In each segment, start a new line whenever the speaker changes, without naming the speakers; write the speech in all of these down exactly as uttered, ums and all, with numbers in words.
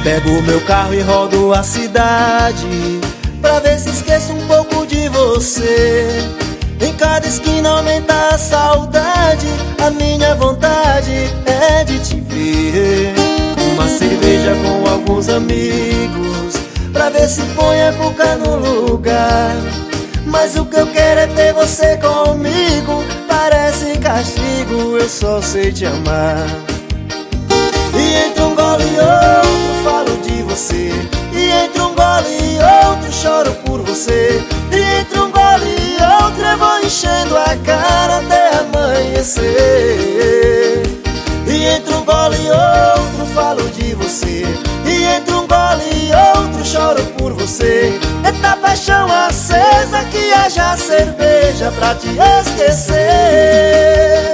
Pego o meu carro e rodo a cidade pra ver se esqueço um pouco de você. Em cada esquina aumenta a saudade, a minha vontade é de te ver. Uma cerveja com alguns amigos pra ver se põe a cuca no lugar. Mas o que eu quero é ter você comigo. Parece castigo, eu só sei te amar. E entre um gole e outro falo de você, e entre um gole e outro choro por você, e entre um gole e outro eu vou enchendo a cara até amanhecer. E entre um gole e outro falo de você, e entre um gole e outro choro por você. Eita paixão acesa que haja cerveja pra te esquecer.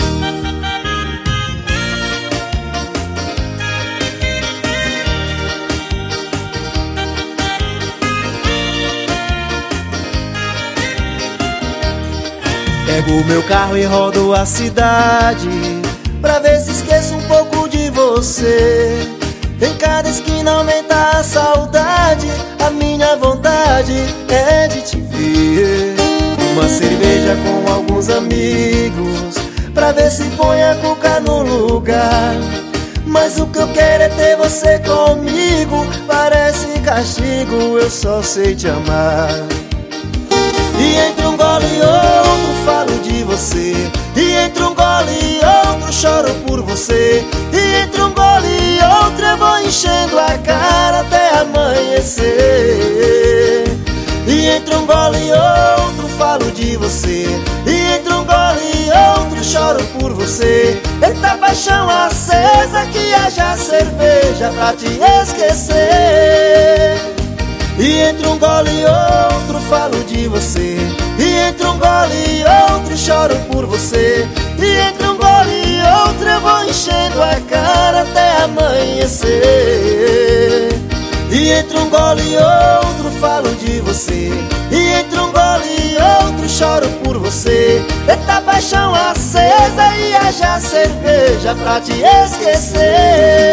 Pego o meu carro e rodo a cidade pra ver se esqueço um pouco de você. Em cada esquina aumenta a saudade, a minha vontade é de te ver. Uma cerveja com alguns amigos pra ver se põe a cuca no lugar. Mas o que eu quero é ter você comigo. Parece castigo, eu só sei te amar. E entre um gole e outro falo de você, e entre um gole e outro choro por você, e entre um gole e outro eu vou enchendo a cara até amanhecer. E entre um gole e outro falo de você, e entre um gole e outro choro por você. Eita paixão acesa que haja cerveja pra te esquecer. E entre um gole e outro falo de você, e entre um gole e outro choro por você, e entre um gole e outro eu vou enchendo a cara até amanhecer. E entre um gole e outro falo de você, e entre um gole e outro choro por você. Eita paixão acesa e haja cerveja pra te esquecer.